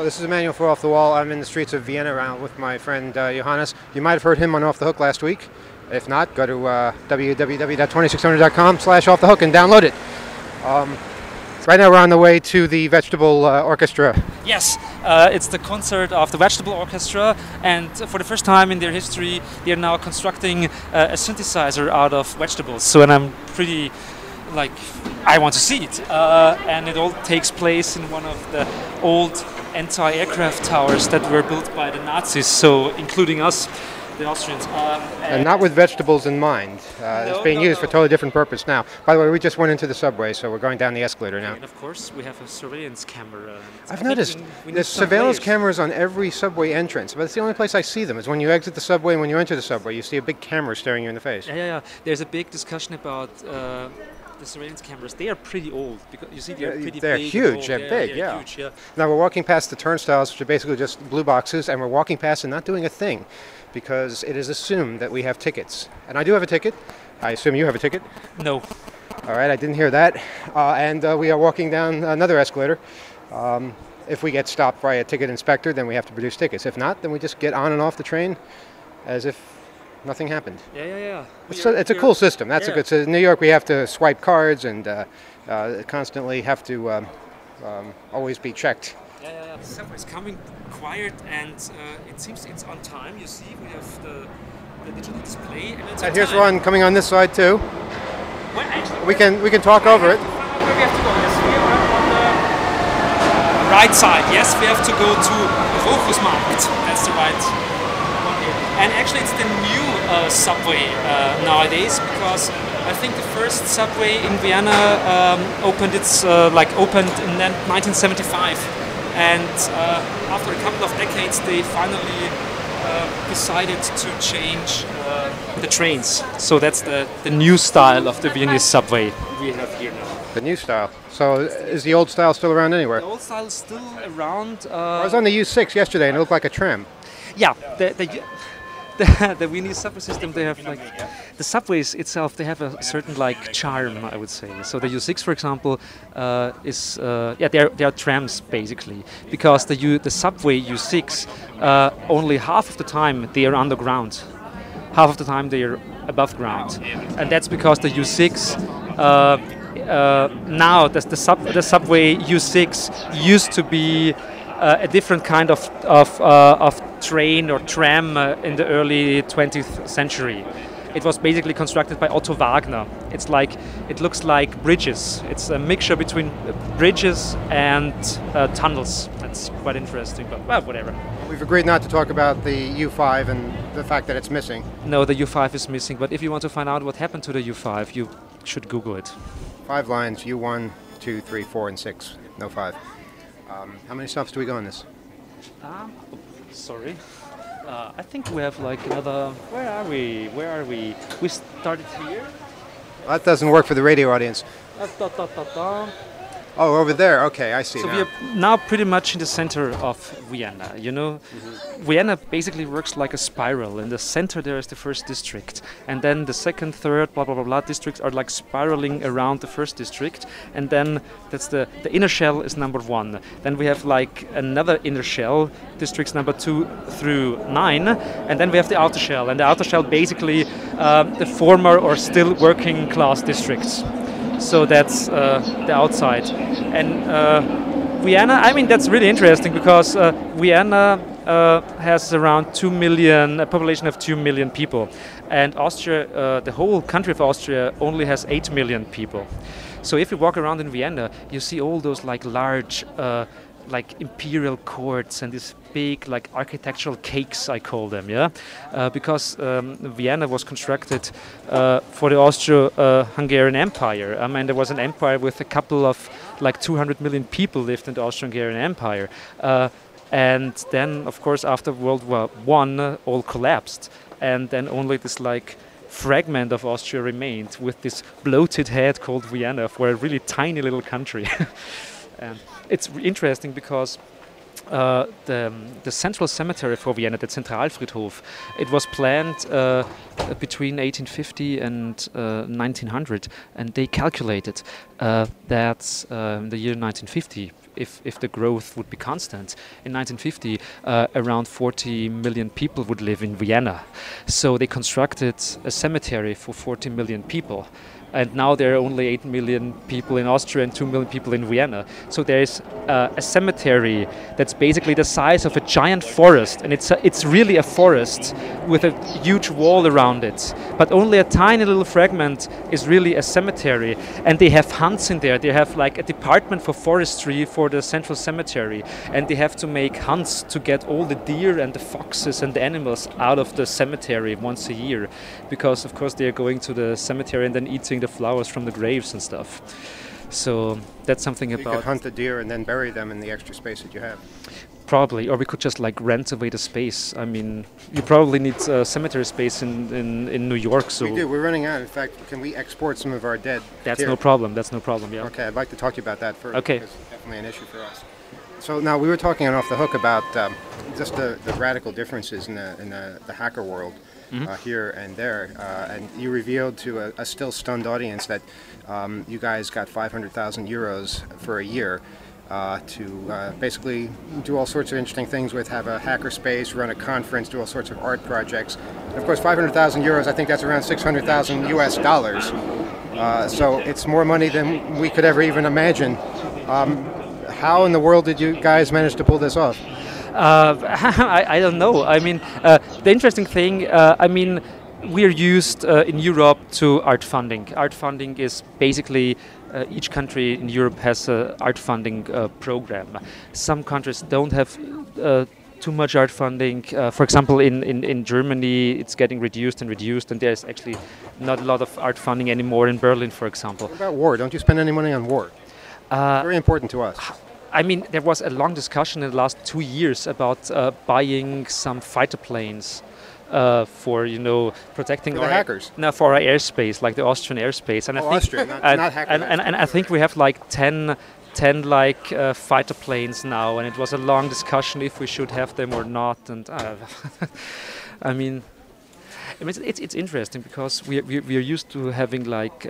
This is Emmanuel for Off the Wall. I'm in the streets of Vienna around with my friend Johannes. You might have heard him on Off the Hook last week. If not, go to www.2600.com/offthehook and download it. Right now we're on the way to the Vegetable Orchestra. Yes, it's the concert of the Vegetable Orchestra, and for the first time in their history, they are now constructing a synthesizer out of vegetables. So, and I'm pretty, I want to see it. And it all takes place in one of the old anti-aircraft towers that were built by the Nazis, so including us, the Austrians. And not with vegetables in mind. It's being used for a totally different purpose now. By the way, we just went into the subway, so we're going down the escalator now. And of course, we have a surveillance camera. I've noticed there's surveillance cameras on every subway entrance, but it's the only place I see them. Is when you exit the subway and when you enter the subway, you see a big camera staring you in the face. Yeah. There's a big discussion about the surveillance cameras. They are pretty old, because you see they're pretty they're big. Huge. They're big. They're huge, yeah. Now we're walking past the turnstiles, which are basically just blue boxes, and we're walking past and not doing a thing, because it is assumed that we have tickets. And I do have a ticket. I assume you have a ticket. No. All right, I didn't hear that. And we are walking down another escalator. If we get stopped by a ticket inspector, then we have to produce tickets. If not, then we just get on and off the train as if nothing happened. Yeah. It's a cool system. That's a good system. In New York, we have to swipe cards and constantly have to always be checked. Yeah. The subway's coming quiet, and it seems it's on time. You see, we have the digital display, and it's and here's one coming on this side too. Well, actually, we can talk over it. Where we have to go? Yes, we are on the right side. Yes, we have to go to Rochusmarkt. That's the right one here. And actually, it's the new subway nowadays, because I think the first subway in Vienna opened in 1975. And after a couple of decades, they finally decided to change the trains. So that's the new style of the Viennese subway we have here now. The new style. So is the old style still around anywhere? The old style is still around. I was on the U6 yesterday, and it looked like a tram. Yeah, the Viennese subway system, they have the subways itself, they have a certain charm, I would say. So the U6, for example, they are trams basically, because the subway U6 only half of the time they are underground, half of the time they are above ground, and that's because the U6 now the subway U6 used to be a different kind of train or tram in the early 20th century. It was basically constructed by Otto Wagner. It looks like bridges. It's a mixture between bridges and tunnels. That's quite interesting, but well, whatever. We've agreed not to talk about the U5 and the fact that it's missing. No, the U5 is missing, but if you want to find out what happened to the U5, you should Google it. 5 lines, U1, 2, 3, 4, and 6. No 5. How many stops do we go on this? Sorry. I think we have another... Where are we? We started here. Well, that doesn't work for the radio audience. Oh, over there. Okay, I see. So now. we are now pretty much in the center of Vienna. You know, Vienna basically works like a spiral. In the center there is the first district, and then the second, third, blah blah blah blah districts are spiraling around the first district, and then that's the inner shell is number 1. Then we have another inner shell, districts number 2 through 9, and then we have the outer shell, and the outer shell basically the former or still working class districts. So that's the outside. And Vienna, I mean, that's really interesting, because Vienna has around 2 million, a population of 2 million people. And Austria, the whole country of Austria only has 8 million people. So if you walk around in Vienna, you see all those large imperial courts and these big architectural cakes, I call them, because Vienna was constructed for the Austro-Hungarian Empire. I mean, there was an empire with a couple of 200 million people lived in the Austro-Hungarian Empire, and then of course after World War I all collapsed, and then only this fragment of Austria remained with this bloated head called Vienna for a really tiny little country. And it's interesting because the central cemetery for Vienna, the Zentralfriedhof, it was planned between 1850 and 1900, and they calculated that in the year 1950 if the growth would be constant. In 1950, around 40 million people would live in Vienna. So they constructed a cemetery for 40 million people. And now there are only 8 million people in Austria and 2 million people in Vienna. So there is a cemetery that's basically the size of a giant forest, and it's really a forest with a huge wall around it. But only a tiny little fragment is really a cemetery, and they have hunts in there. They have like a department for forestry for the central cemetery, and they have to make hunts to get all the deer and the foxes and the animals out of the cemetery once a year, because of course they are going to the cemetery and then eating the flowers from the graves and stuff. So that's something about... You could hunt the deer and then bury them in the extra space that you have. Probably, or we could just like rent away the space. I mean, you probably need cemetery space in New York. So we do. We're running out. In fact, can we export some of our dead? That's no problem. That's no problem. Yeah. Okay, I'd like to talk to you about that first. Okay. It's definitely an issue for us. So now we were talking on Off the Hook about just the radical differences in the hacker world. Here and there, and you revealed to a still stunned audience that you guys got 500,000 euros for a year to basically do all sorts of interesting things with, have a hacker space, run a conference, do all sorts of art projects. And of course, 500,000 euros, I think that's around 600,000 US dollars. So it's more money than we could ever even imagine. How in the world did you guys manage to pull this off? I don't know. I mean, the interesting thing, I mean, we're used in Europe to art funding. Art funding is basically each country in Europe has an art funding program. Some countries don't have too much art funding. For example, in Germany, it's getting reduced, and there's actually not a lot of art funding anymore in Berlin, for example. What about war? Don't you spend any money on war? Very important to us. I mean, there was a long discussion in the last 2 years about buying some fighter planes for, you know, protecting for the hackers. No, for our airspace, like the Austrian airspace. And I think, Austria, not hackers. And I think we have like 10 like fighter planes now, and it was a long discussion if we should have them or not. And I mean, it's interesting because we're used to having like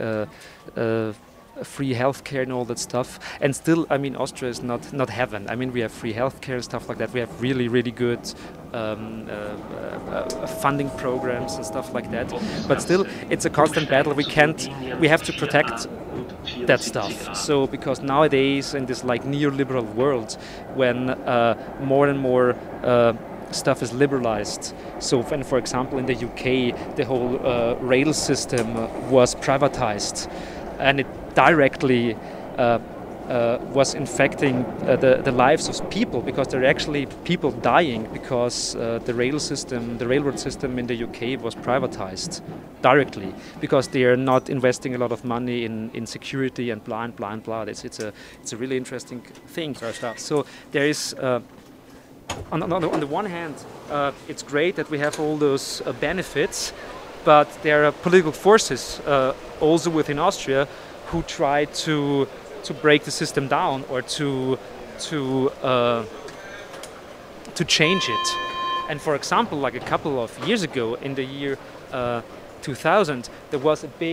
free healthcare and all that stuff, and still, I mean, Austria is not heaven. I mean, we have free healthcare and stuff like that. We have really good funding programs and stuff like that. But still, it's a constant battle. We have to protect that stuff. So because nowadays in this like neoliberal world, when more and more stuff is liberalized. So when, for example, in the UK, the whole rail system was privatized, and it directly was infecting the lives of people, because there are actually people dying because the railroad system in the UK was privatized directly, because they are not investing a lot of money in security and blah and blah and blah. It's a really interesting thing. So there is on the one hand, it's great that we have all those benefits, but there are political forces also within Austria who try to break the system down or to change it. And for example, like a couple of years ago, in the year 2000, there was a big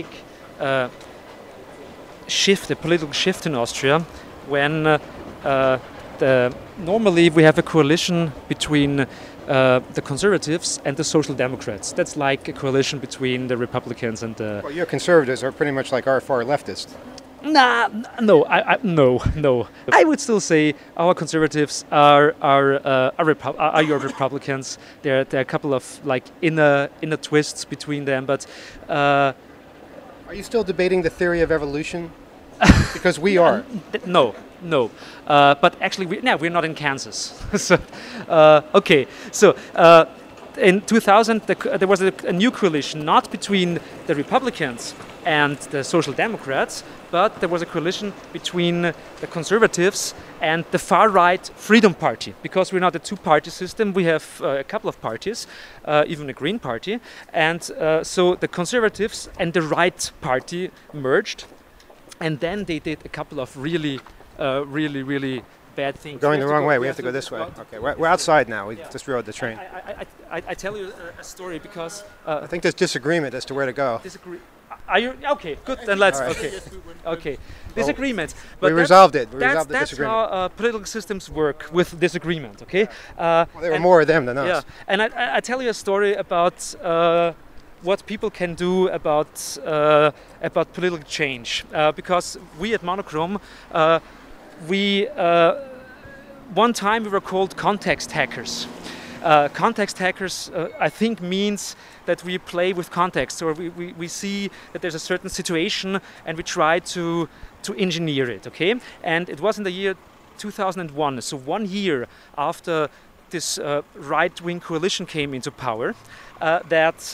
shift, a political shift in Austria, when normally we have a coalition between the Conservatives and the Social Democrats. That's like a coalition between the Republicans and the... Well, your Conservatives are pretty much like our far leftists. No. I would still say our Conservatives are your Republicans. There are a couple of like inner twists between them, but... Are you still debating the theory of evolution? Because we are. No. But actually, we're not in Kansas. So, okay. So in 2000, there was a new coalition, not between the Republicans and the Social Democrats, but there was a coalition between the Conservatives and the far-right Freedom Party. Because we're not a two-party system, we have a couple of parties, even a Green Party. And so the Conservatives and the Right Party merged. And then they did a couple of really bad things. We're going the wrong way. We have to go this way. Okay, we're outside now. We just rode the train. I tell you a story because... I think there's disagreement as to where to go. Are you okay? Good. Then let's. All right. Okay. Okay. Disagreement. We resolved it. We resolved the that's disagreement. how political systems work with disagreement. Okay. Well, there were more of them than us. Yeah. And I tell you a story about what people can do about political change, because we at Monochrome, we one time we were called context hackers. Context hackers, I think, means that we play with context, or we see that there's a certain situation and we try to engineer it, okay? And it was in the year 2001, so 1 year after this right-wing coalition came into power, that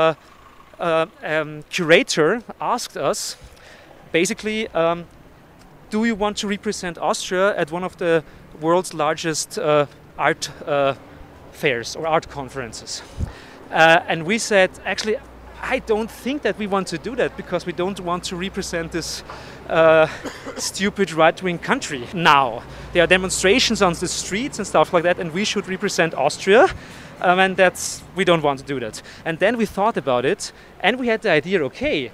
curator asked us, basically, do you want to represent Austria at one of the world's largest art fairs or art conferences? And we said, actually, I don't think that we want to do that, because we don't want to represent this stupid right-wing country now. There are demonstrations on the streets and stuff like that, and we should represent Austria, and we don't want to do that. And then we thought about it, and we had the idea, okay,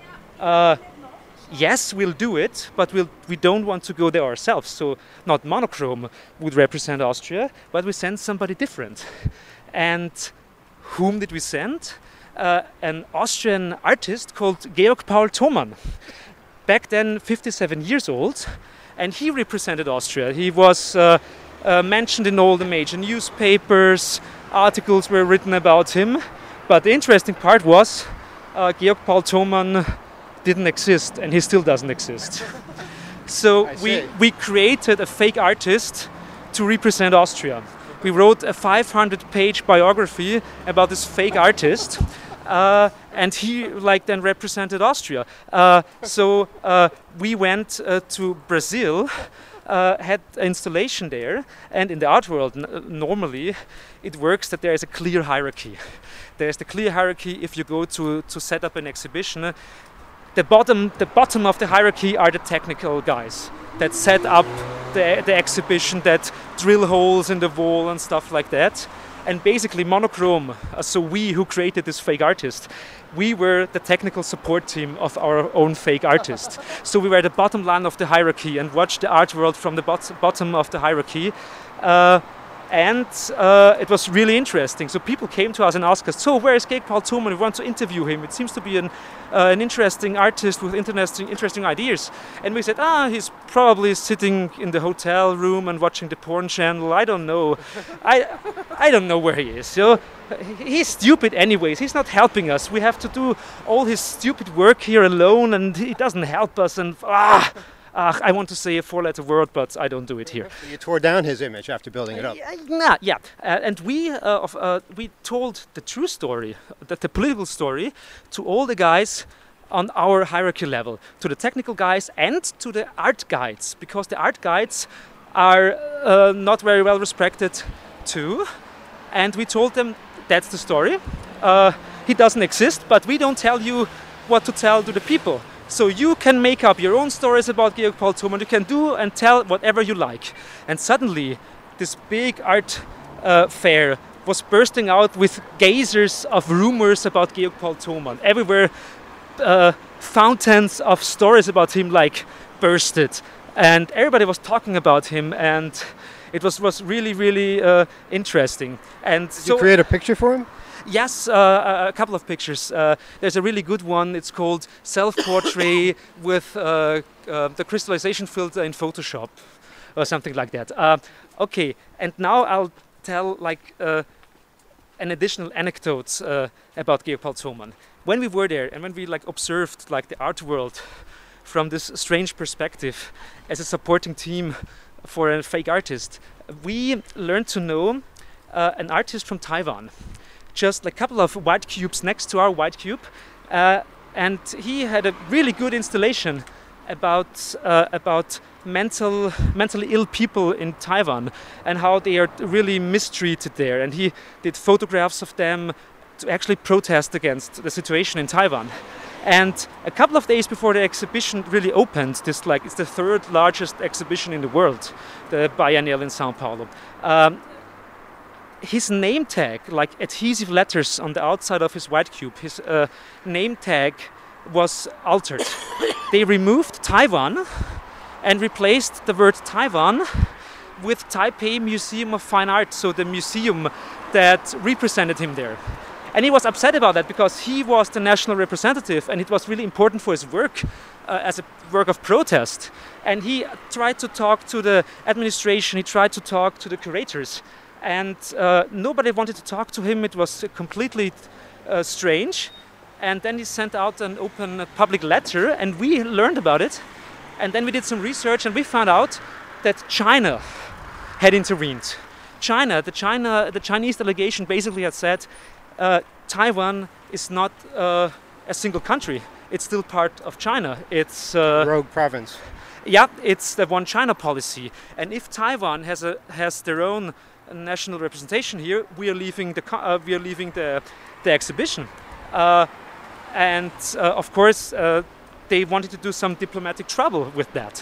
yes, we'll do it, but we don't want to go there ourselves. So not Monochrome would represent Austria, but we send somebody different. And whom did we send? An Austrian artist called Georg Paul Thomann. Back then 57 years old, and he represented Austria. He was mentioned in all the major newspapers, articles were written about him. But the interesting part was Georg Paul Thomann didn't exist, and he still doesn't exist. So we created a fake artist to represent Austria. We wrote a 500-page biography about this fake artist, and he then represented Austria. So we went to Brazil, had an installation there, and in the art world normally it works that there is a clear hierarchy. There's the clear hierarchy if you go to set up an exhibition. The bottom of the hierarchy are the technical guys that set up the exhibition, that drill holes in the wall and stuff like that. And basically Monochrome, so we who created this fake artist, we were the technical support team of our own fake artist. So we were the bottom line of the hierarchy and watched the art world from the bottom of the hierarchy. And it was really interesting. So people came to us and asked us, so where is Georg Paul Thomann? We want to interview him. It seems to be an interesting artist with interesting ideas. And we said, he's probably sitting in the hotel room and watching the porn channel. I don't know. I don't know where he is. So he's stupid anyways. He's not helping us. We have to do all his stupid work here alone, and he doesn't help us. And I want to say a 4-letter word, but I don't do it here. So you tore down his image after building it up. Yeah. And we told the true story, the political story, to all the guys on our hierarchy level, to the technical guys and to the art guides, because the art guides are not very well respected too. And we told them, that's the story. He doesn't exist, but we don't tell you what to tell to the people. So you can make up your own stories about Georg Paul Thomann. You can do and tell whatever you like. And suddenly, this big art fair was bursting out with geysers of rumors about Georg Paul Thomann. Everywhere, fountains of stories about him bursted, and everybody was talking about him. And it was really, really interesting. And Did you create a picture for him? Yes, a couple of pictures. There's a really good one. It's called Self-Portrait with the crystallization filter in Photoshop, or something like that. Okay, and now I'll tell an additional anecdote about Georg Paul Thomann. When we were there and when we observed the art world from this strange perspective as a supporting team for a fake artist, we learned to know an artist from Taiwan. Just a couple of white cubes next to our white cube, and he had a really good installation about mentally ill people in Taiwan and how they are really mistreated there. And he did photographs of them to actually protest against the situation in Taiwan. And a couple of days before the exhibition really opened, it's the third largest exhibition in the world, the Biennial in Sao Paulo. His name tag, adhesive letters on the outside of his white cube, his name tag was altered. They removed Taiwan and replaced the word Taiwan with Taipei Museum of Fine Art, so the museum that represented him there. And he was upset about that because he was the national representative and it was really important for his work as a work of protest. And he tried to talk to the administration, he tried to talk to the curators, and nobody wanted to talk to him. It was completely strange. And then he sent out an open public letter and we learned about it. And then we did some research and we found out that China had intervened. The Chinese delegation basically had said, Taiwan is not a single country. It's still part of China. It's rogue province. Yeah, it's the one China policy. And if Taiwan has their own national representation here, we are leaving the exhibition. Of course, they wanted to do some diplomatic trouble with that.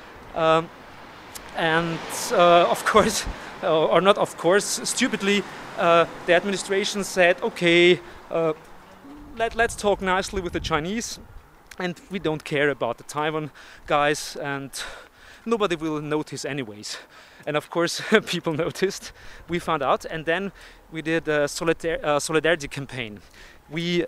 Of course, or not of course, stupidly, the administration said, okay, let's talk nicely with the Chinese, and we don't care about the Taiwan guys, and nobody will notice anyways. And of course, people noticed. We found out, and then we did a solidarity campaign. We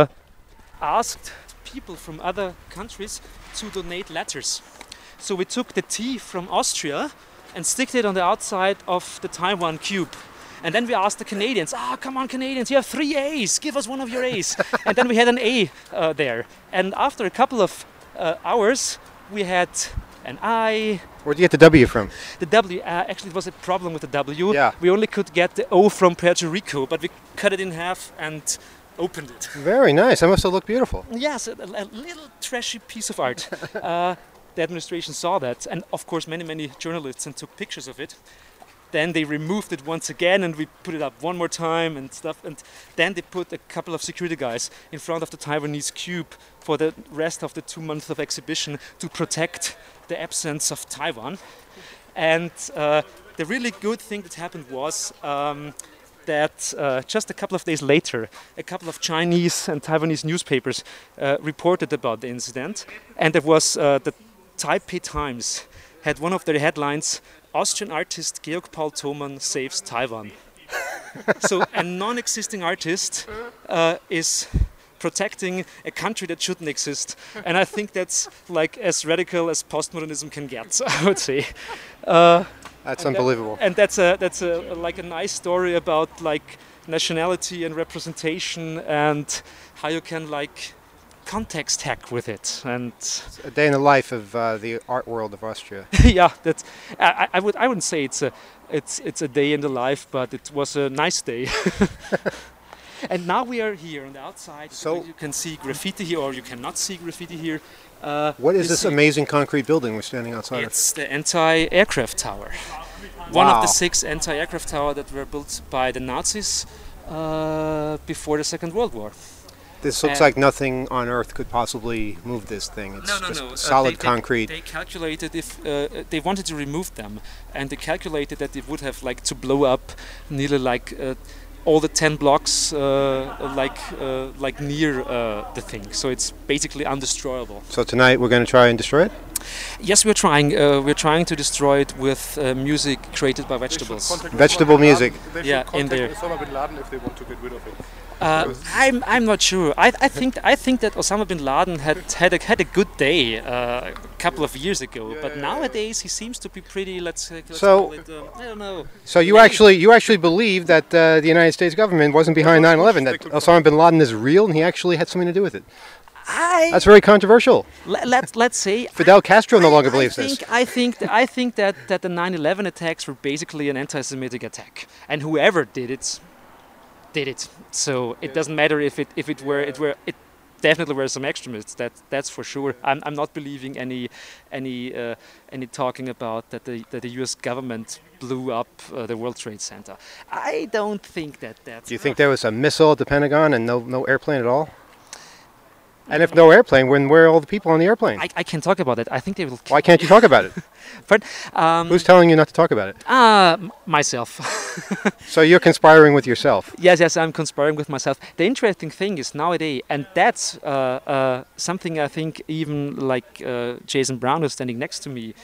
asked people from other countries to donate letters. So we took the T from Austria and sticked it on the outside of the Taiwan cube. And then we asked the Canadians, come on Canadians, you have 3 A's, give us one of your A's. And then we had an A there. And after a couple of hours, we had an I. Where'd you get the W from? The W, actually it was a problem with the W. Yeah. We only could get the O from Puerto Rico, but we cut it in half and opened it. Very nice, that must have looked beautiful. Yes, a little trashy piece of art. The administration saw that, and of course many journalists and took pictures of it. Then they removed it once again and we put it up one more time and stuff, and then they put a couple of security guys in front of the Taiwanese cube for the rest of the 2 months of exhibition to protect the absence of Taiwan. And the really good thing that happened was that just a couple of days later, a couple of Chinese and Taiwanese newspapers reported about the incident, and there was the Taipei Times had one of their headlines, Austrian artist Georg Paul Thomann saves Taiwan. So a non-existing artist is protecting a country that shouldn't exist. And I think that's like as radical as postmodernism can get, I would say. That's unbelievable. And that's like a nice story about like nationality and representation and how you can like context hack with it. And it's a day in the life of the art world of Austria. yeah, that's I wouldn't say it's a day in the life, but it was a nice day. And now we are here on the outside. So you can see graffiti here, or you cannot see graffiti here. What is this amazing concrete building we're standing outside of? It's the anti-aircraft tower. One of the 6 anti-aircraft towers that were built by the Nazis before the Second World War. This looks like nothing on Earth could possibly move this thing. It's just solid concrete. They calculated if they wanted to remove them, and they calculated that they would have like to blow up nearly like all the 10 blocks like near the thing. So it's basically undestroyable. So tonight we're going to try and destroy it? Yes, we're trying. We're trying to destroy it with music created by vegetables. Vegetable music. Yeah, in there. Osama bin Laden if they want to get rid of it. I'm not sure. I think that Osama bin Laden had a good day a couple of years ago, but nowadays he seems to be pretty. Let's call it. I don't know. So you actually believe that the United States government wasn't behind 9/11? That Osama bin Laden is real and he actually had something to do with it? That's very controversial. Let's say Fidel Castro no longer believes this. I think that the 9/11 attacks were basically an anti-Semitic attack, and whoever did it. So it doesn't matter if it definitely were some extremists. That's for sure. I'm not believing any talking about that the U.S. government blew up the World Trade Center. I don't think that's. Do you think there was a missile at the Pentagon and no airplane at all? And if no airplane, where are all the people on the airplane? I can talk about it. I think they will. Why can't you talk about it? But Who's telling you not to talk about it? myself. So you're conspiring with yourself. Yes, I'm conspiring with myself. The interesting thing is nowadays, and that's something I think even like Jason Brown, who's standing next to me,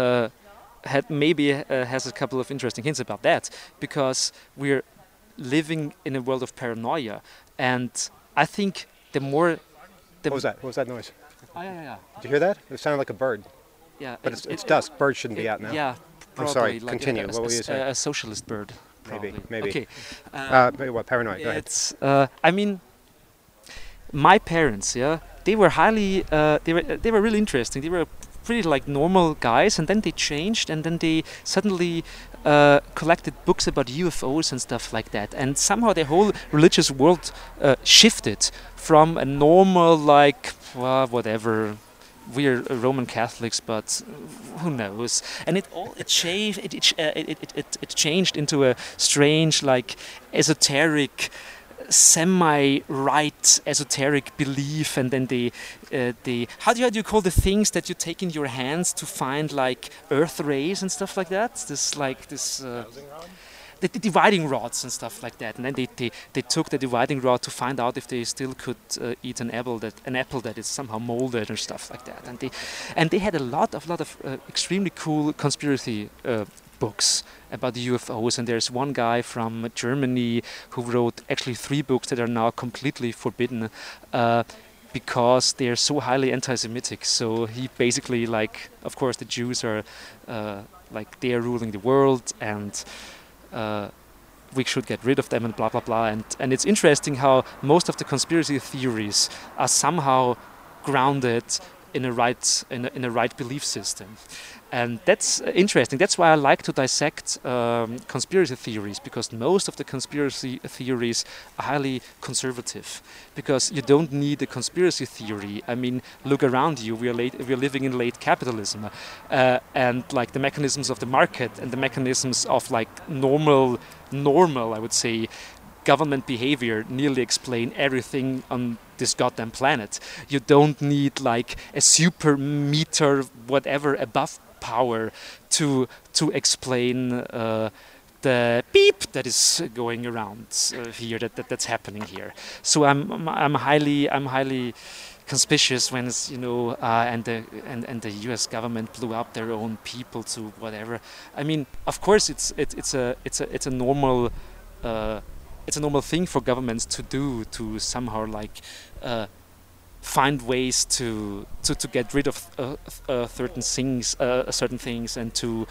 has a couple of interesting hints about that, because we're living in a world of paranoia, and I think the more the What was that? What was that noise? Oh, yeah. Did you hear that? It sounded like a bird. Yeah, But it's dusk. Birds shouldn't be out now. Yeah, I'm probably sorry, like continue. What were you saying? A socialist bird, probably. Maybe. Okay. What, paranoid? Go ahead. It's. I mean, my parents, yeah, they were highly. They were really interesting. They were pretty like normal guys, and then they changed, and then they suddenly collected books about UFOs and stuff like that, and somehow their whole religious world shifted from a normal like whatever. We're Roman Catholics, but who knows? And it changed into a strange, like esoteric, semi-right esoteric belief, and then the how do you call the things that you take in your hands to find like earth rays and stuff like that? The dividing rods and stuff like that, and then they took the dividing rod to find out if they still could eat an apple that is somehow molded or stuff like that, and they had a lot of extremely cool conspiracy books about the UFOs, and there's one guy from Germany who wrote actually 3 books that are now completely forbidden because they're so highly anti-Semitic. So he basically, like, of course the Jews are like they are ruling the world, and we should get rid of them, and blah blah blah. And it's interesting how most of the conspiracy theories are somehow grounded in a right belief system, and that's interesting. That's why I like to dissect conspiracy theories, because most of the conspiracy theories are highly conservative, because you don't need a conspiracy theory. I mean, look around you. We're living in late capitalism, and like the mechanisms of the market and the mechanisms of like normal, I would say, government behavior nearly explain everything on this goddamn planet. You don't need like a super meter whatever above power to explain the beep that is going around here, that's happening here. So I'm highly conspicuous when it's, and the U.S. government blew up their own people to whatever. I mean, of course it's a normal. It's a normal thing for governments to do, to somehow like find ways to get rid of certain things, and to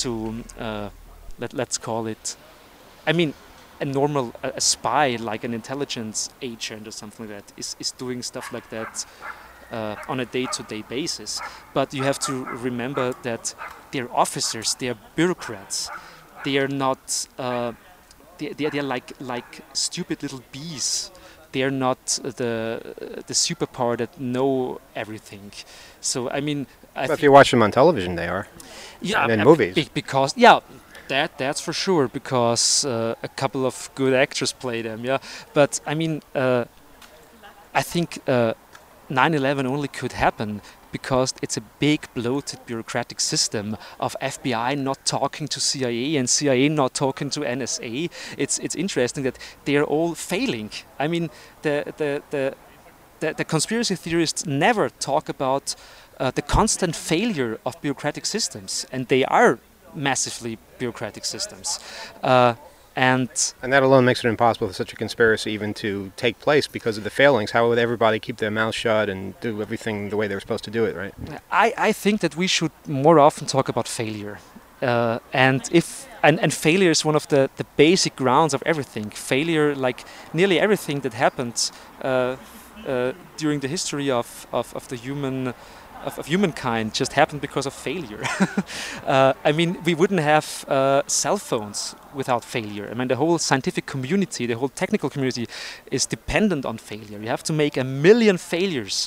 let's call it. I mean, a spy, like an intelligence agent or something like that, is doing stuff like that on a day-to-day basis. But you have to remember that they're officers, they're bureaucrats, they are not. They're like stupid little bees. They're not the superpower that know everything. So I mean, if you watch them on television, they are. Yeah, and in movies. Because that's for sure. Because a couple of good actors play them. Yeah, but I mean, I think 9/11 only could happen because it's a big bloated bureaucratic system of FBI not talking to CIA and CIA not talking to NSA. It's interesting that they're all failing. I mean, the conspiracy theorists never talk about the constant failure of bureaucratic systems, and they are massively bureaucratic systems. And that alone makes it impossible for such a conspiracy even to take place because of the failings. How would everybody keep their mouths shut and do everything the way they were supposed to do it, right? I think that we should more often talk about failure. And failure is one of the basic grounds of everything. Failure, like nearly everything that happened during the history of the humankind, just happened because of failure. I mean, we wouldn't have cell phones without failure. I mean, the whole scientific community, the whole technical community is dependent on failure. You have to make 1 million failures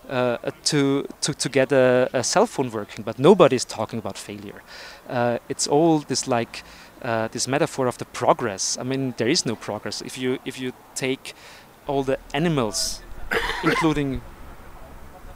to get a cell phone working, but nobody's talking about failure. It's all this like this metaphor of the progress. I mean, there is no progress. If you take all the animals, including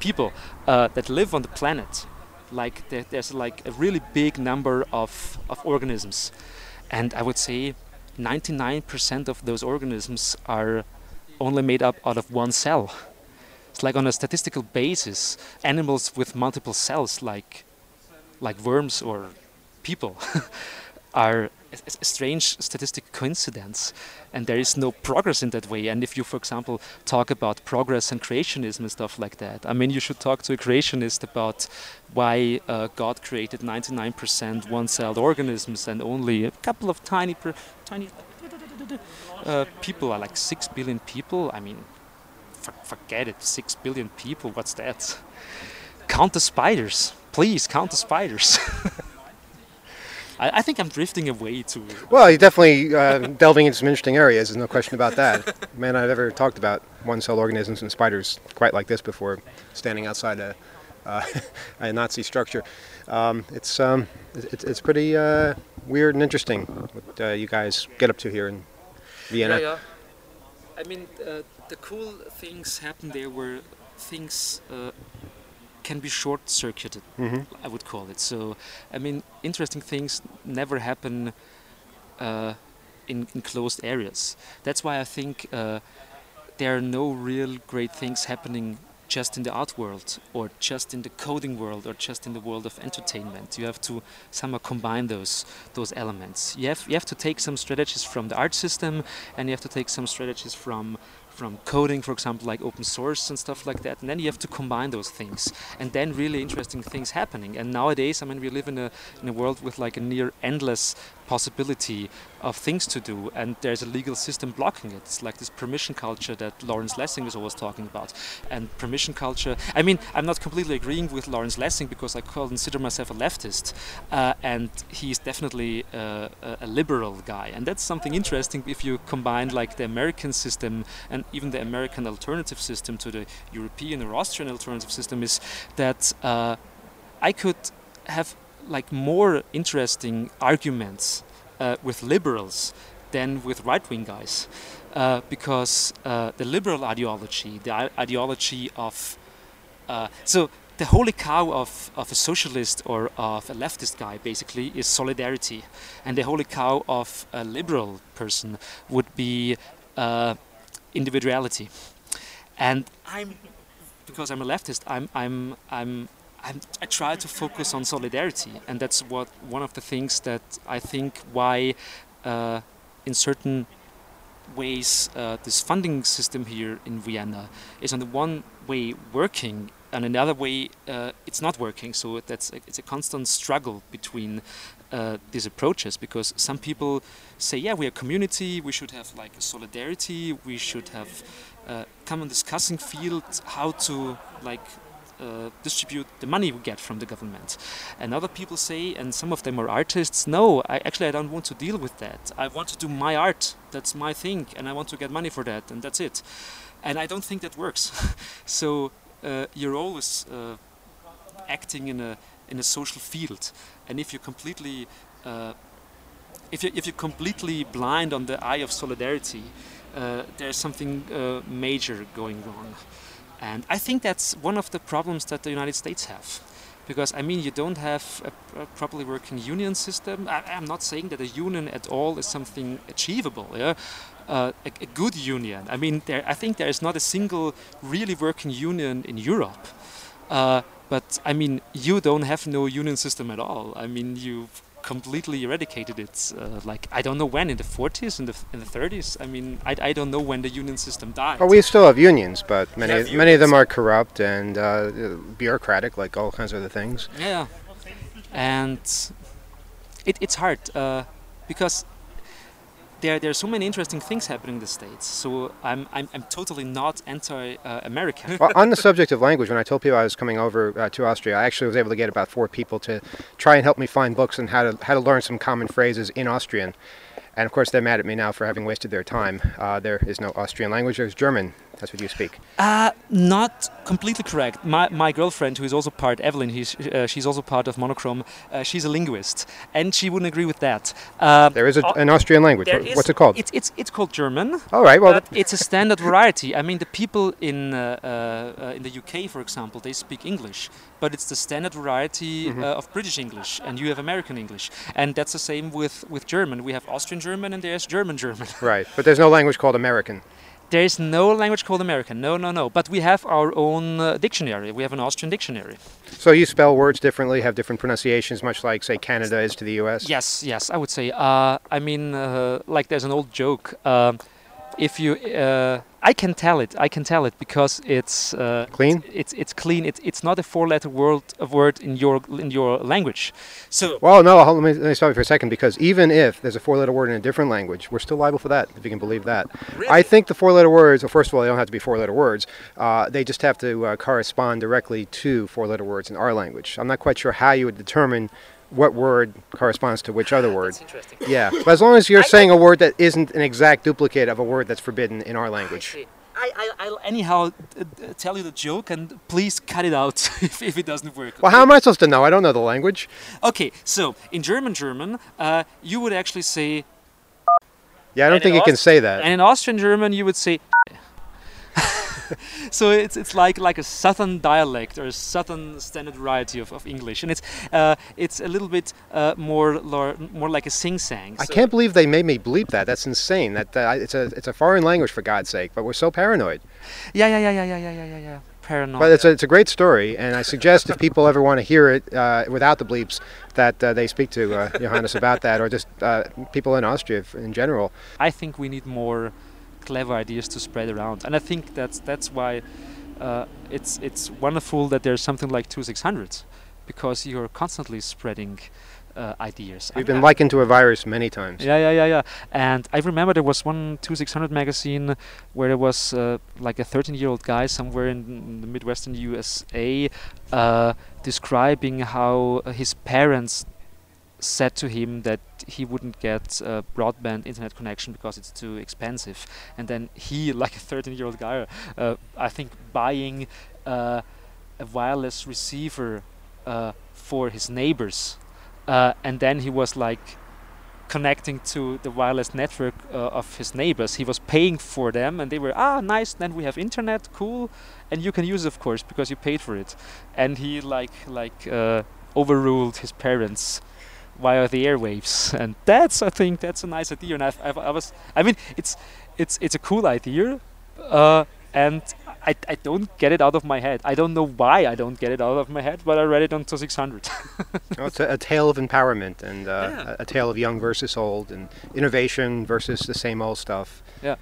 people that live on the planet. Like there's like a really big number of organisms, and I would say 99% of those organisms are only made up out of one cell. It's like on a statistical basis, animals with multiple cells, like worms or people, are a strange statistic coincidence, and there is no progress in that way. And if you, for example, talk about progress and creationism and stuff like that, I mean, you should talk to a creationist about why God created 99% one-celled organisms and only a couple of tiny people are like 6 billion people. I mean, forget it, 6 billion people, what's that? Count the spiders, please, count the spiders. I think I'm drifting away to... Well, you're definitely delving into some interesting areas, there's no question about that. Man, I've never talked about one-cell organisms and spiders quite like this before, standing outside a Nazi structure. It's pretty weird and interesting what you guys get up to here in Vienna. Yeah. I mean, the cool things happen there where things can be short-circuited, I would call it. So, I mean, interesting things never happen in closed areas. That's why I think there are no real great things happening just in the art world, or just in the coding world, or just in the world of entertainment. You have to somehow combine those elements. You have to take some strategies from the art system, and you have to take some strategies from coding, for example, like open source and stuff like that, and then you have to combine those things, and then really interesting things happening. And nowadays, I mean, we live in a world with like a near endless possibility of things to do, and there's a legal system blocking it. It's like this permission culture that Lawrence Lessig is always talking about. And permission culture, I mean, I'm not completely agreeing with Lawrence Lessig because I consider myself a leftist, and he's definitely a liberal guy, and that's something interesting if you combine like the American system and even the American alternative system to the European or Austrian alternative system, is that I could have like more interesting arguments with liberals than with right-wing guys, because the liberal ideology, the ideology of so the holy cow of a socialist or of a leftist guy basically is solidarity, and the holy cow of a liberal person would be individuality. And because I'm a leftist, I try to focus on solidarity, and that's one of the things that I think why in certain ways this funding system here in Vienna is on the one way working, and another way it's not working. So it's a constant struggle between these approaches, because some people say, yeah, we're a community, we should have like a solidarity, we should have common discussing field how to like distribute the money we get from the government. And other people say, and some of them are artists, no, I don't want to deal with that. I want to do my art, that's my thing, and I want to get money for that, and that's it. And I don't think that works. So you're always acting in a social field, and if you're completely if you're completely blind on the eye of solidarity, there's something major going wrong. And I think that's one of the problems that the United States have. Because, I mean, you don't have a properly working union system. I'm not saying that a union at all is something achievable. Yeah? A good union. I mean, I think there is not a single really working union in Europe. But, I mean, you don't have no union system at all. I mean, you've completely eradicated it. Like, I don't know when, in the 40s, in the 30s. I mean, I don't know when the union system died. Well, we still have unions, but many of them are corrupt and bureaucratic, like all kinds of other things. Yeah, and it's hard because there are so many interesting things happening in the States. So I'm totally not anti-American. Well, on the subject of language, when I told people I was coming over to Austria, I actually was able to get about 4 people to try and help me find books on how to learn some common phrases in Austrian. And of course, they're mad at me now for having wasted their time. There is no Austrian language. There's German. That's what you speak. Not completely correct. My girlfriend, who is also part, Evelyn, she's also part of Monochrome. She's a linguist, and she wouldn't agree with that. There is an Austrian language. What's it called? It's called German. All right. Well, It's a standard variety. I mean, the people in the UK, for example, they speak English, but it's the standard variety of British English, and you have American English, and that's the same with German. We have Austrian German, and there's German German. right. But there's no language called American. There is no language called American. No. But we have our own dictionary. We have an Austrian dictionary. So you spell words differently, have different pronunciations, much like, say, Canada is to the U.S.? Yes, I would say. I mean, like there's an old joke. If you, I can tell it because it's Clean? It's clean. It's not a four-letter word in your language. So. Well, no. Let me stop you for a second, because even if there's a four-letter word in a different language, we're still liable for that, if you can believe that. Really? I think the four-letter words. Well, first of all, they don't have to be four-letter words. They just have to correspond directly to four-letter words in our language. I'm not quite sure how you would determine what word corresponds to which other word. That's interesting. Yeah, but as long as you're saying a word that isn't an exact duplicate of a word that's forbidden in our language. I'll anyhow tell you the joke, and please cut it out if it doesn't work. Well, how am I supposed to know? I don't know the language. Okay, so in German, you would actually say. Yeah, I don't think you can say that. And in Austrian German, you would say. So it's like a southern dialect or a southern standard variety of English, and it's a little bit more like a sing-sang. I can't believe they made me bleep that. That's insane. It's a foreign language, for God's sake. But we're so paranoid. Yeah. Paranoid. But it's a great story, and I suggest if people ever want to hear it without the bleeps, that they speak to Johannes about that, or just people in Austria in general. I think we need more clever ideas to spread around, and I think that's why it's wonderful that there's something like 2600, because you're constantly spreading ideas. We've been likened to a virus many times. Yeah. And I remember there was one 2600 magazine where there was like a 13-year-old guy somewhere in the Midwestern USA describing how his parents said to him that he wouldn't get a broadband internet connection because it's too expensive, and then he, like a 13-year-old guy, I think buying a wireless receiver for his neighbors, and then he was like connecting to the wireless network of his neighbors. He was paying for them, and they were nice, then we have internet, cool, and you can use it, of course, because you paid for it. And he like overruled his parents via the airwaves, and I think that's a nice idea. And I mean, it's a cool idea, and I don't get it out of my head. I don't know why I don't get it out of my head, but I read it on 2600. Well, it's a tale of empowerment, and a tale of young versus old, and innovation versus the same old stuff.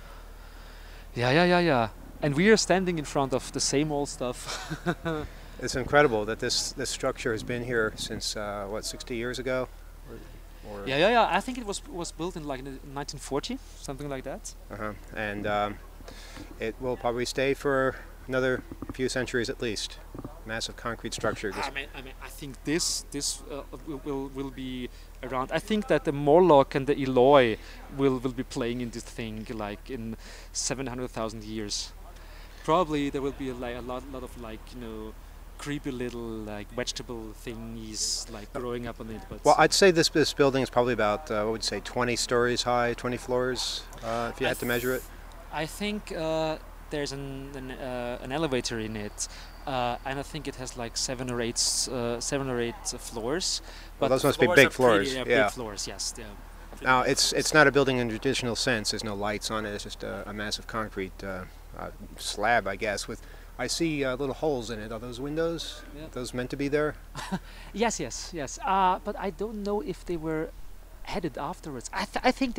Yeah. And we are standing in front of the same old stuff. It's incredible that this structure has been here since 60 years ago. Yeah. I think it was built in like 1940, something like that. And it will probably stay for another few centuries at least. Massive concrete structure. I mean, I think this will be around. I think that the Morlock and the Eloy will be playing in this thing like in 700,000 years. Probably there will be a lot of like creepy little like vegetable thingies like growing up on it. But well, I'd say this building is probably about what would you say 20 stories high, 20 floors, if you had to measure it. I think there's an elevator in it, and I think it has like 7 or 8 floors. But well, those must be big floors. Yeah, big floors. Yes. Now it's not a building in the traditional sense. There's no lights on it. It's just a massive concrete slab, I guess. I see little holes in it. Are those windows? Yeah. Those meant to be there? Yes. But I don't know if they were added afterwards. I think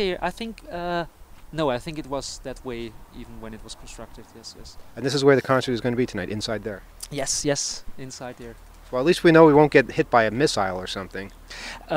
it was that way even when it was constructed. Yes. And this is where the concert is going to be tonight, inside there? Yes, inside there. Well, at least we know we won't get hit by a missile or something.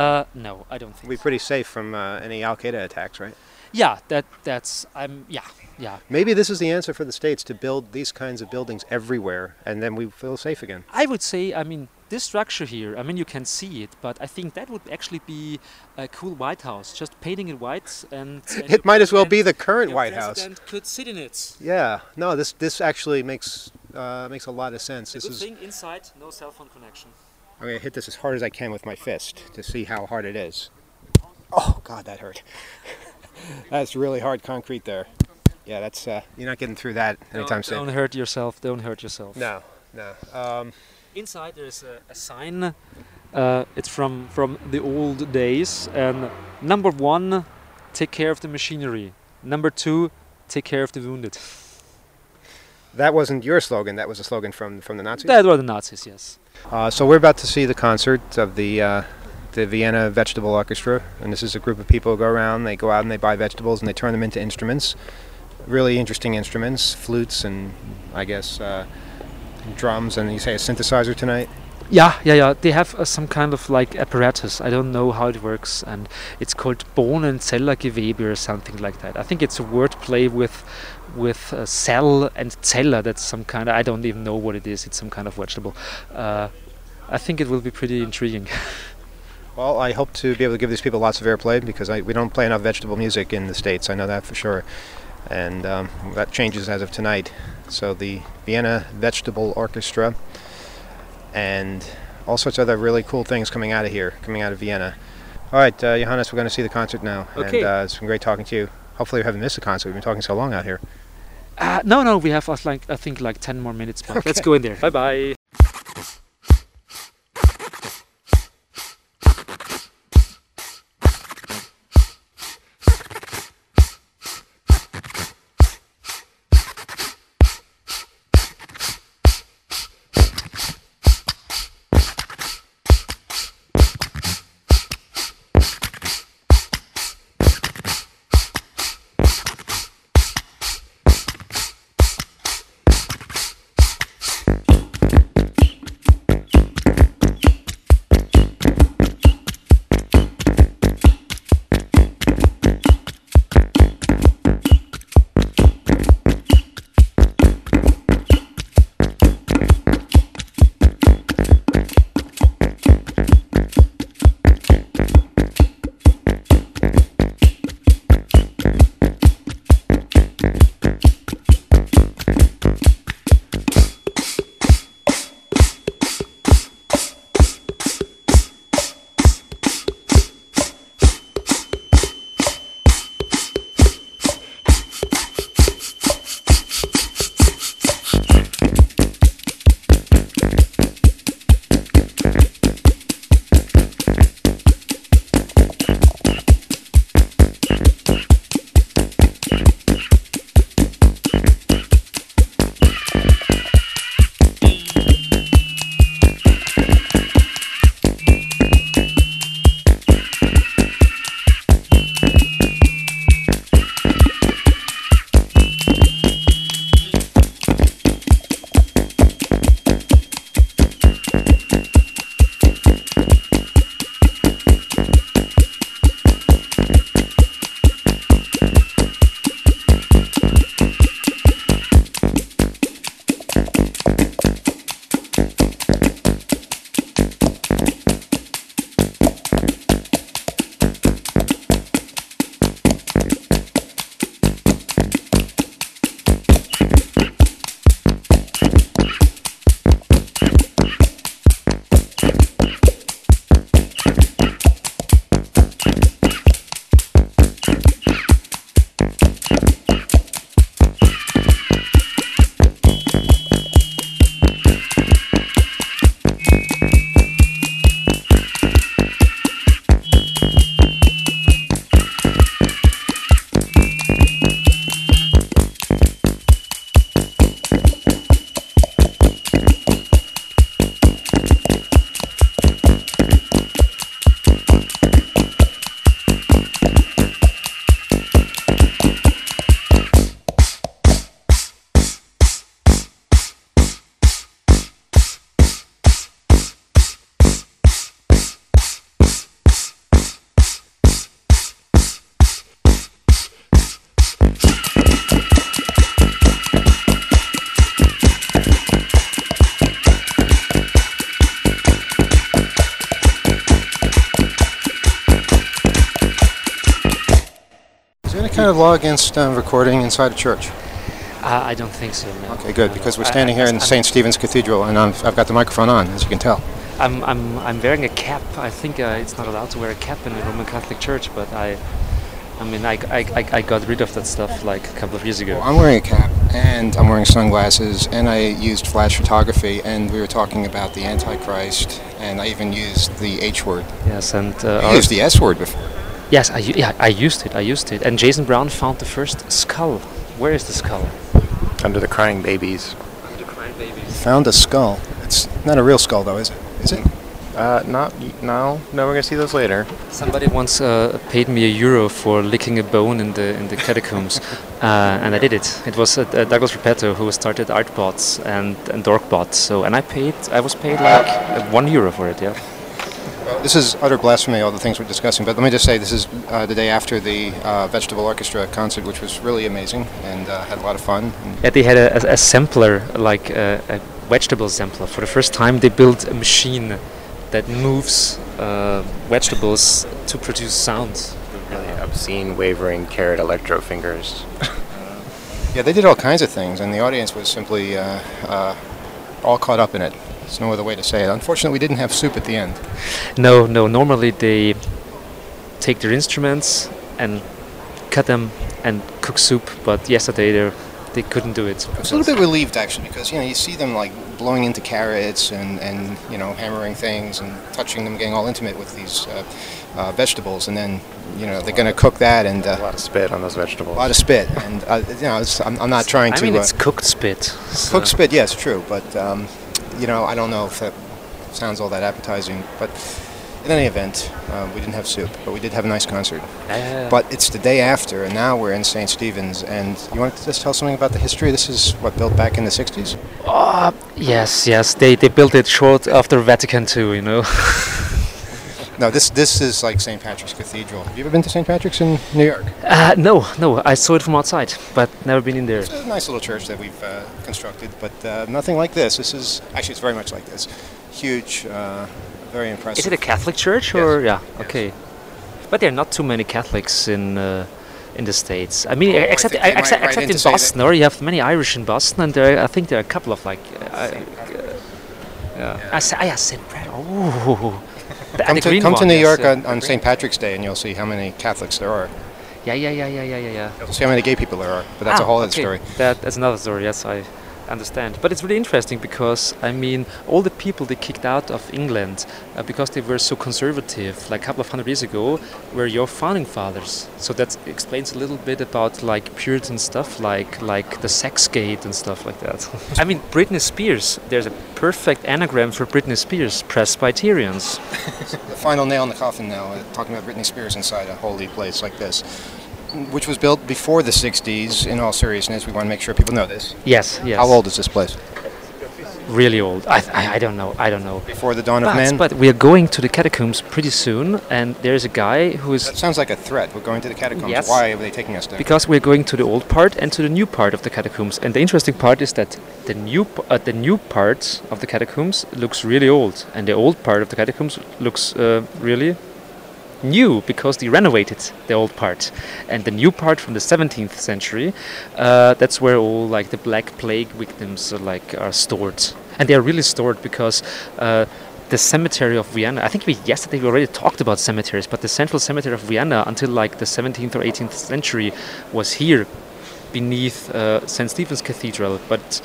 No, I don't think. We'll be pretty safe from any Al Qaeda attacks, right? Yeah, that's Yeah. Maybe this is the answer for the States, to build these kinds of buildings everywhere, and then we feel safe again. I would say, I mean, this structure here, I mean, you can see it, but I think that would actually be a cool White House, just painting it white, and It might as well be the current your White House. president could sit in it. Yeah, no, this actually makes a lot of sense. The This good is. thing, inside, no cell phone connection. I'm gonna hit this as hard as I can with my fist to see how hard it is. Oh God, that hurt. That's really hard concrete there. Yeah, that's you're not getting through that anytime soon. Don't hurt yourself, don't hurt yourself. No, no. Inside there's a sign, it's from the old days, and number 1, take care of the machinery. Number 2, take care of the wounded. That wasn't your slogan. That was a slogan from the Nazis. That were the Nazis, yes. So we're about to see the concert of the Vienna Vegetable Orchestra, and this is a group of people who go around. They go out and they buy vegetables and they turn them into instruments. Really interesting instruments, flutes and I guess drums, and you say a synthesizer tonight. Yeah. They have some kind of like apparatus. I don't know how it works, and it's called Bohnenzellergewebe or something like that. I think it's a wordplay with cell and zeller. That's some kind of, I don't even know what it is. It's some kind of vegetable. I think it will be pretty intriguing. Well, I hope to be able to give these people lots of airplay, because we don't play enough vegetable music in the States. I know that for sure. And that changes as of tonight. So the Vienna Vegetable Orchestra and all sorts of other really cool things coming out of here, coming out of Vienna. All right, Johannes, we're going to see the concert now. Okay. And it's been great talking to you. Hopefully we haven't missed the concert. We've been talking so long out here. No, we have I think like 10 more minutes. But let's go in there. Bye bye. kind of law against recording inside a church? I don't think so. No. Okay, good, No, because no. we're standing here in I'm- St. Stephen's Cathedral, and I've got the microphone on, as you can tell. I'm wearing a cap. I think it's not allowed to wear a cap in the Roman Catholic Church, but I got rid of that stuff like a couple of years ago. Well, I'm wearing a cap, and I'm wearing sunglasses, and I used flash photography, and we were talking about the Antichrist, and I even used the H word. Yes, and I used the S word before. yes, I used it. And Jason Brown found the first skull. Where is the skull? Under the crying babies. The crying babies. Found a skull. It's not a real skull, though, is it? Is it? No, we're gonna see those later. Somebody once paid me €1 for licking a bone in the catacombs, and I did it. It was Douglas Repetto who started Artbots and Dorkbots. So, and I was paid like €1 for it. Yeah. Well, this is utter blasphemy, all the things we're discussing, but let me just say this is the day after the Vegetable Orchestra concert, which was really amazing and had a lot of fun. Yeah, they had a sampler, like a vegetable sampler. For the first time, they built a machine that moves vegetables to produce sounds. Really obscene, wavering carrot electro fingers. Yeah, they did all kinds of things, and the audience was simply all caught up in it. There's no other way to say it. Unfortunately, we didn't have soup at the end. No. Normally they take their instruments and cut them and cook soup, but yesterday they couldn't do it. I was a little bit relieved, actually, because you see them like blowing into carrots and hammering things and touching them, getting all intimate with these vegetables, and then they're going to cook that and A lot of spit on those vegetables. a lot of spit. And I'm not trying to. I mean, it's cooked spit. Cooked spit, yes, true, but I don't know if that sounds all that appetizing. But in any event, we didn't have soup, but we did have a nice concert. But it's the day after, and now we're in St. Stephen's. And you want to just tell something about the history? This is built back in the 60s? Yes. They built it short after Vatican II. No, this is like St. Patrick's Cathedral. Have you ever been to St. Patrick's in New York? No. I saw it from outside, but never been in there. It's a nice little church that we've constructed, but nothing like this. It's very much like this. Huge, very impressive. Is it a Catholic church Yes. or yeah? Yes. Okay, but there are not too many Catholics in the States. I mean, Oh, I except think they might write except in in to say that- Boston, or you have many Irish in Boston, and I think there are a couple of like. St. Brad. Oh, Come to New York on St. Patrick's Day, and you'll see how many Catholics there are. Yeah. You'll see how many gay people there are, but that's a whole other story. That's another story. Yes, I understand. But it's really interesting because I mean, all the people they kicked out of England because they were so conservative, like a couple of hundred years ago, were your founding fathers. So that explains a little bit about like Puritan stuff, like the sex gate and stuff like that. I mean, Britney Spears. There's a perfect anagram for Britney Spears: Presbyterians. The final nail in the coffin now, talking about Britney Spears inside a holy place like this, which was built before the 60s, in all seriousness. We want to make sure people know this. Yes. How old is this place? Really old. I don't know. Before the dawn of man? But we are going to the catacombs pretty soon, and there's a guy who is That sounds like a threat. We're going to the catacombs. Yes. Why are they taking us there? because we're going to the old part and to the new part of the catacombs. And the interesting part is that the new part of the catacombs looks really old, and the old part of the catacombs looks really new because they renovated the old part. And the new part from the 17th century, that's where all like the Black Plague victims are stored, and they are really stored because. The cemetery of Vienna. I think yesterday we already talked about cemeteries, but the central cemetery of Vienna until like the 17th or 18th century was here beneath St. Stephen's Cathedral, but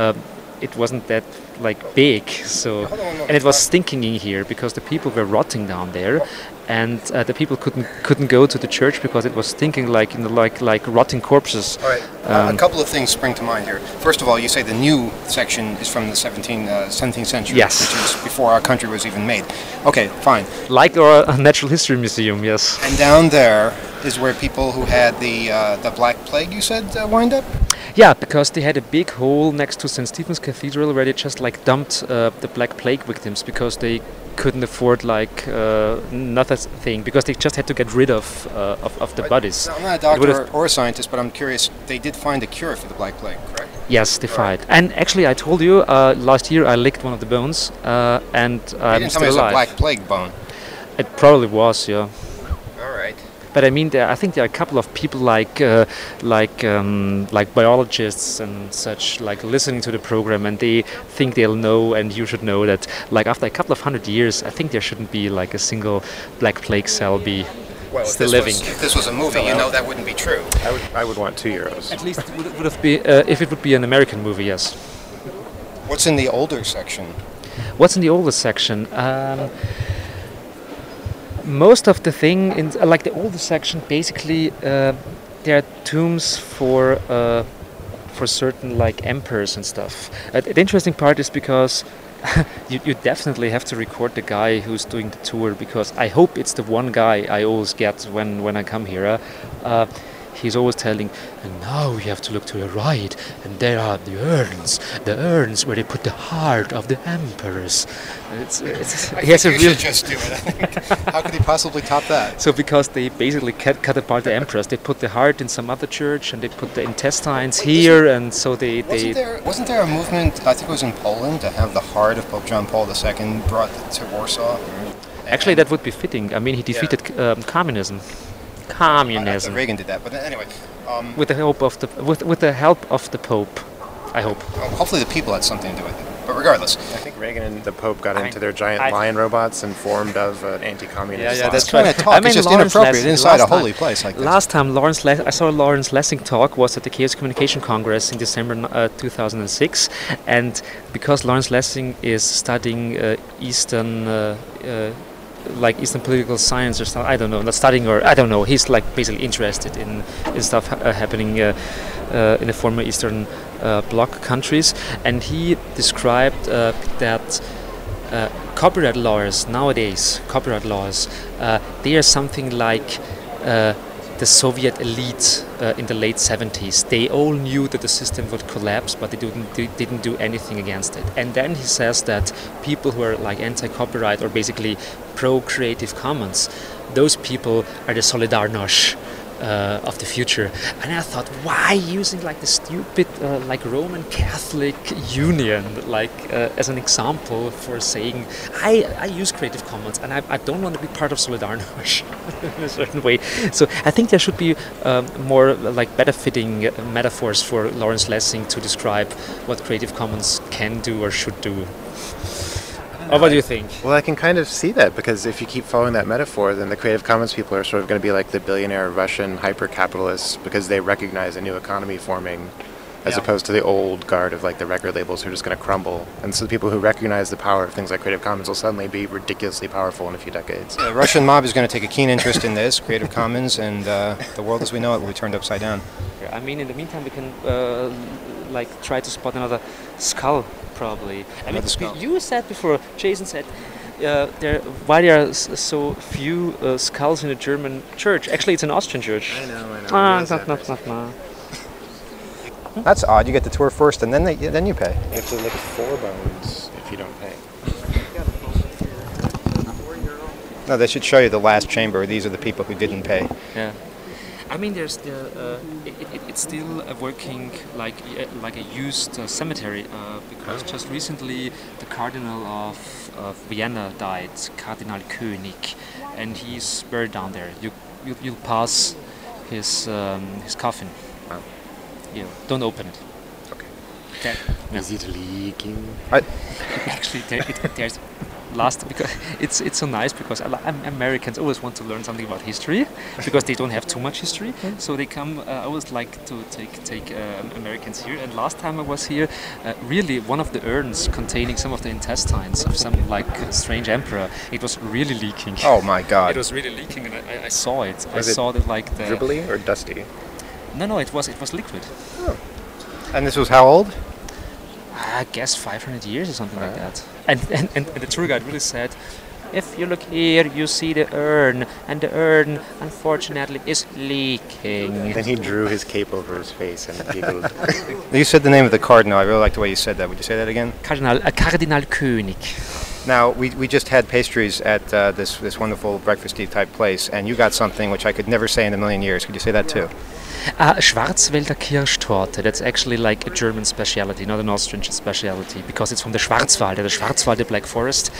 it wasn't that like big. So, and it was stinking in here because the people were rotting down there, and the people couldn't go to the church because it was stinking like like rotting corpses. All right. A couple of things spring to mind here. First of all, you say the new section is from the 17th century, Yes. which is before our country was even made. Okay, fine. Like our Natural History Museum, yes. And down there is where people who had the Black Plague, you said, wind up? Yeah, because they had a big hole next to St. Stephen's Cathedral where they just like dumped the Black Plague victims because they couldn't afford like another thing, because they just had to get rid of the bodies. I'm not a doctor or a scientist, but I'm curious. They did find a cure for the Black Plague, correct? Yes, they find. And actually, I told you last year I licked one of the bones, and You I'm didn't tell me still it was a alive. Black Plague bone. It probably was, yeah. All right. But I mean, I think there are a couple of people like biologists and such, like listening to the program, and they think they'll know, and you should know that, like after a couple of 100 years, I think there shouldn't be like a single black plague cell be still living. If this was a movie, that wouldn't be true. I would want €2. At least would have been if it would be an American movie, yes. What's in the older section? What's in the older section? Most of the thing in like the older section, basically, there are tombs for certain like emperors and stuff. The interesting part is because you definitely have to record the guy who's doing the tour, because I hope it's the one guy I always get when I come here. He's always telling, and now you have to look to the right, and there are the urns where they put the heart of the emperors. He has a real. Just do it. I think. How could he possibly top that? So because they basically cut apart the emperors, they put the heart in some other church, and they put the intestines here, and so they. Wasn't there a movement? I think it was in Poland to have the heart of Pope John Paul II brought to Warsaw. Actually, that would be fitting. I mean, he defeated communism. Reagan did that, but anyway. With the help of the help of the Pope, I hope. Hopefully, the people had something to do with it. But regardless, I think Reagan and the Pope got into their giant lion robots and formed of an anti-communist. Yeah, that's kind of talk. It's just inappropriate inside a holy place like this. Last time I saw Lawrence Lessig talk was at the Chaos Communication Congress in December 2006, and because Lawrence Lessig is studying Eastern political science or something, I don't know, not studying, or I don't know, he's like basically interested in stuff happening in the former Eastern Bloc countries, and he described that copyright laws nowadays, they are something like the Soviet elite in the late 70s. They all knew that the system would collapse, but they didn't do anything against it. And then he says that people who are like anti-copyright or basically pro-Creative Commons, those people are the Solidarność of the future. And I thought, why using like the stupid like Roman Catholic Union as an example for saying I use Creative Commons and I don't want to be part of Solidarność in a certain way. So I think there should be more like better fitting metaphors for Lawrence Lessig to describe what Creative Commons can do or should do. Or what do you think? Well, I can kind of see that, because if you keep following that metaphor, then the Creative Commons people are sort of going to be like the billionaire Russian hyper-capitalists, because they recognize a new economy forming, as opposed to the old guard of like the record labels who are just going to crumble. And so the people who recognize the power of things like Creative Commons will suddenly be ridiculously powerful in a few decades. The Russian mob is going to take a keen interest in this, Creative Commons, and the world as we know it will be turned upside down. I mean, in the meantime, we can try to spot another skull. Probably. I mean, you said before, Jason said, why there are so few skulls in a German church. Actually, it's an Austrian church. I know. No. That's odd. You get the tour first, and then you pay. You have to look 4 bones if you don't pay. No, they should show you the last chamber. These are the people who didn't pay. Yeah. I mean, there's it's still working like a used cemetery, because just recently the Cardinal of Vienna died, Cardinal König, and he's buried down there. You'll pass his coffin. Wow. Yeah, don't open it. Okay. Is it leaking? Actually, there's because it's so nice, because Americans always want to learn something about history because they don't have too much history, so they come. I always like to take Americans here. And last time I was here, really one of the urns containing some of the intestines of some like strange emperor, it was really leaking. Oh my God! It was really leaking, and I saw it. Was I saw that like the dribbly or dusty? No, it was liquid. Oh. And this was how old? I guess 500 years or something like that. And the tour guide really said, if you look here, you see the urn, and the urn, unfortunately, is leaking. Then he drew his cape over his face and giggled. You said the name of the cardinal. I really like the way you said that. Would you say that again? Cardinal König. Now, we just had pastries at this wonderful breakfasty type place, and you got something which I could never say in a million years. Could you say that too? Schwarzwälder Kirschtorte. That's actually like a German specialty, not an Austrian specialty, because it's from the Schwarzwald, the Schwarzwald Black Forest.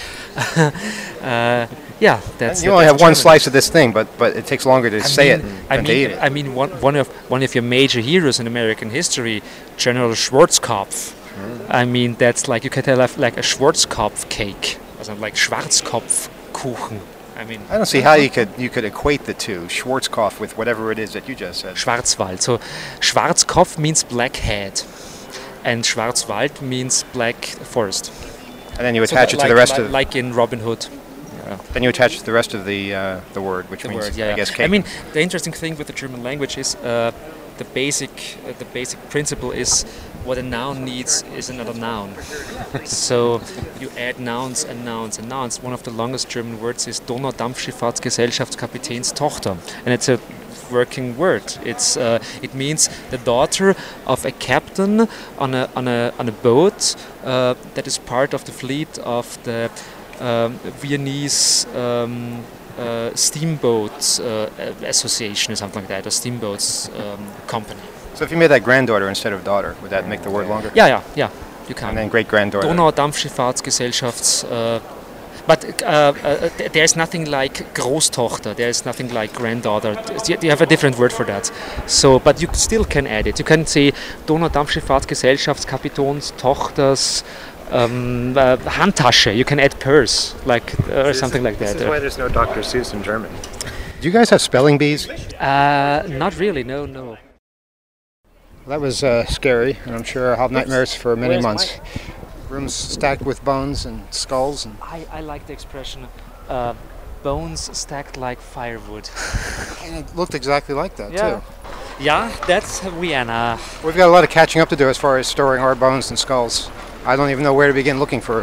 Yeah, that's. You only have one slice of this thing, but it takes longer to say it than to eat it. I mean, one of your major heroes in American history, General Schwarzkopf. I mean, that's like you could have like a Schwarzkopf cake, or something like Schwarzkopfkuchen. I mean, I don't see how you could equate the two, Schwarzkopf, with whatever it is that you just said. Schwarzwald. So Schwarzkopf means black head, and Schwarzwald means black forest. And then you attach it to the rest of like in Robin Hood. Then you attach the rest of the word, which means I guess cake. I mean, the interesting thing with the German language is the basic principle is what a noun needs is another noun. So you add nouns and nouns and nouns. One of the longest German words is Donaudampfschifffahrtsgesellschaftskapitänstochter, and it's a working word. It means the daughter of a captain on a boat that is part of the fleet of the Viennese steamboat association or something like that, or steamboats company. So if you made that granddaughter instead of daughter, would that make the word longer? Yeah, you can. And then great-granddaughter. Donaudampfschifffahrtsgesellschafts. But there's nothing like Großtochter. There's nothing like granddaughter. You have a different word for that. So, but you still can add it. You can say Donaudampfschifffahrtsgesellschaftskapitänstochters Handtasche. You can add purse, like or something like that. This is why there's no Dr. Seuss in German. Do you guys have spelling bees? Not really. No. That was scary, and I'm sure I'll have nightmares for many months. Rooms stacked with bones and skulls. And I like the expression, bones stacked like firewood. And it looked exactly like that, too. Yeah, that's Vienna. We've got a lot of catching up to do as far as storing our bones and skulls. I don't even know where to begin looking for.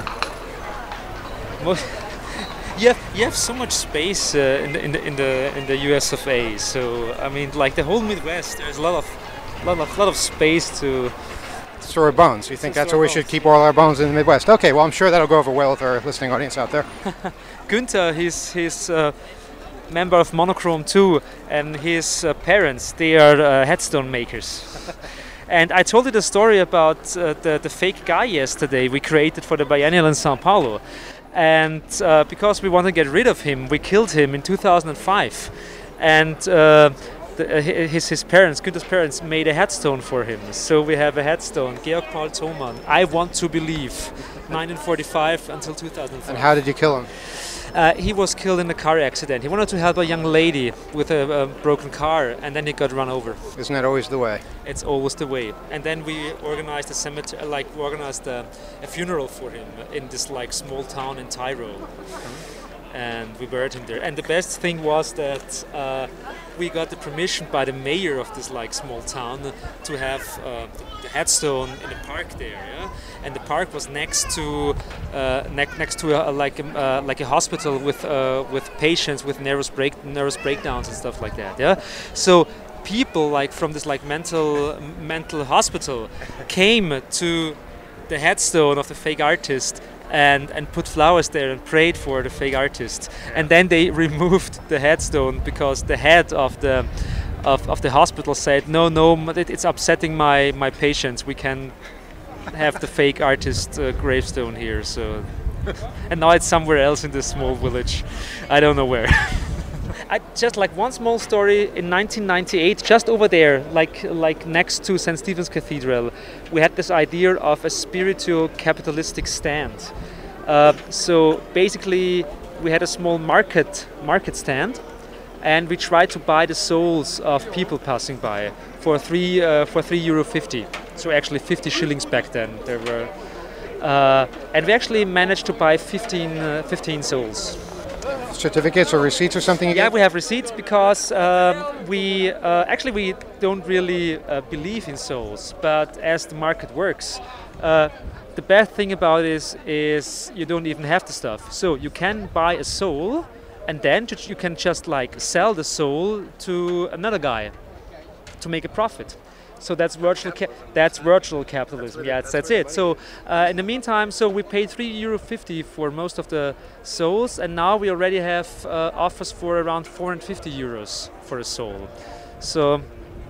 You have so much space in the US of A. So I mean, like the whole Midwest, there's a lot of space to store bones. You think that's where we should keep all our bones in the Midwest? Okay, well I'm sure that'll go over well with our listening audience out there. Günther, he's member of Monochrome 2, and his parents, they are headstone makers. And I told you the story about the fake guy yesterday we created for the biennial in Sao Paulo. And because we want to get rid of him, we killed him in 2005. And his parents, Günther's parents, made a headstone for him. So we have a headstone, Georg Paul Thomann, I Want to Believe, 1945 until 2005. And how did you kill him? He was killed in a car accident. He wanted to help a young lady with a broken car, and then he got run over. Isn't that always the way? It's always the way. And then we organized a cemetery, a funeral for him in this like small town in Tyrol. And we buried him there. And the best thing was that we got the permission by the mayor of this like small town to have the headstone in the park there. Yeah? And the park was next to a hospital with patients with nervous breakdowns and stuff like that. Yeah. So people like from this like mental hospital came to the headstone of the fake artist and put flowers there and prayed for the fake artist, and then they removed the headstone because the head of the hospital said no, it's upsetting my patients, we can have the fake artist gravestone here. So and now it's somewhere else in this small village, I don't know where. I just like one small story. In 1998, just over there, like next to St. Stephen's Cathedral, we had this idea of a spiritual capitalistic stand. So basically, we had a small market stand, and we tried to buy the souls of people passing by for €3.50. So actually 50 shillings back then. There were, and we actually managed to buy 15 souls. Certificates or receipts or something? Yeah, we have receipts because we don't really believe in souls, but as the market works, the bad thing about it is you don't even have the stuff. So you can buy a soul, and then you can just like sell the soul to another guy to make a profit. So that's virtual capitalism. Yeah, that's it. So in the meantime, so we paid €3.50 for most of the souls, and now we already have offers for around €450 for a soul. So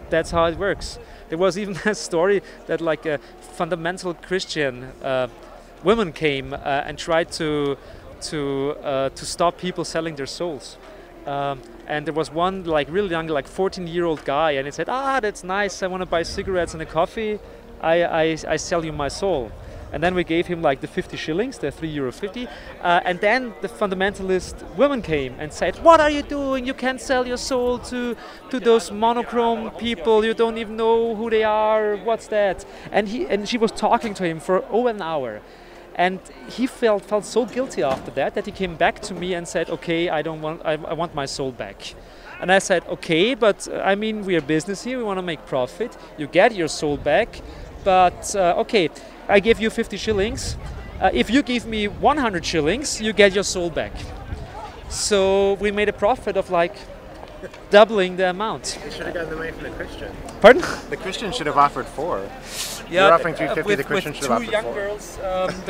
that's how it works. There was even a story that like a fundamental Christian woman came and tried to stop people selling their souls. And there was one like really young, like 14-year-old guy, and he said, that's nice, I want to buy cigarettes and a coffee, I sell you my soul. And then we gave him like the 50 shillings, the €3.50, and then the fundamentalist woman came and said, what are you doing? You can't sell your soul to those monochrome people, you don't even know who they are, what's that? And she was talking to him for over an hour. And he felt so guilty after that he came back to me and said, okay, I want my soul back. And I said, okay, but I mean, we are business here, we want to make profit. You get your soul back, but okay, I give you 50 shillings. If you give me 100 shillings, you get your soul back. So we made a profit of like doubling the amount. You should have gotten the money from the Christian. Pardon? The Christian should have offered 4. Yeah, you're offering 350. With the Christian should have offered 4. Two young girls, the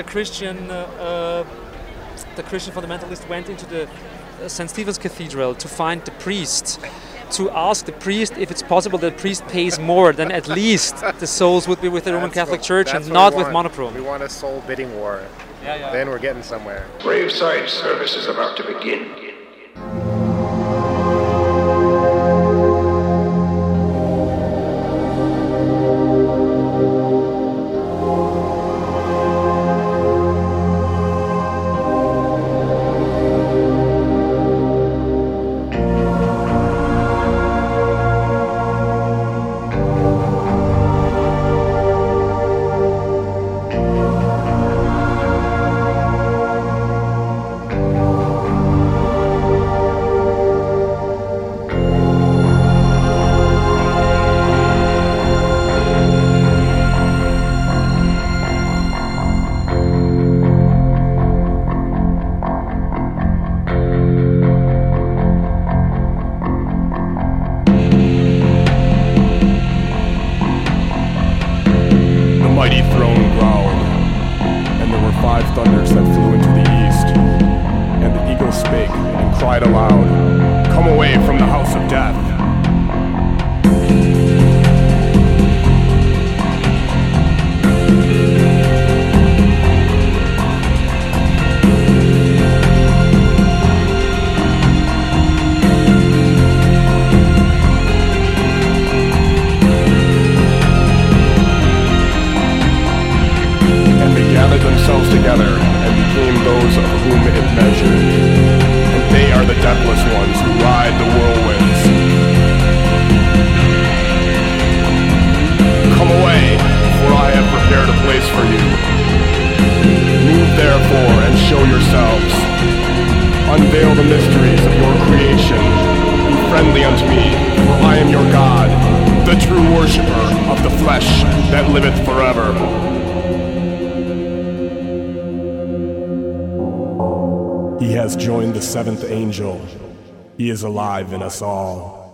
Christian fundamentalist went into the St. Stephen's Cathedral to find the priest, to ask the priest if it's possible that the priest pays more than at least the souls would be with the Roman Catholic Church and not with monochrome. We want a soul bidding war. Yeah. Then we're getting somewhere. Graveside service is about to begin. Unveil the mysteries of your creation. Be friendly unto me, for I am your God, the true worshipper of the flesh that liveth forever. He has joined the seventh angel. He is alive in us all.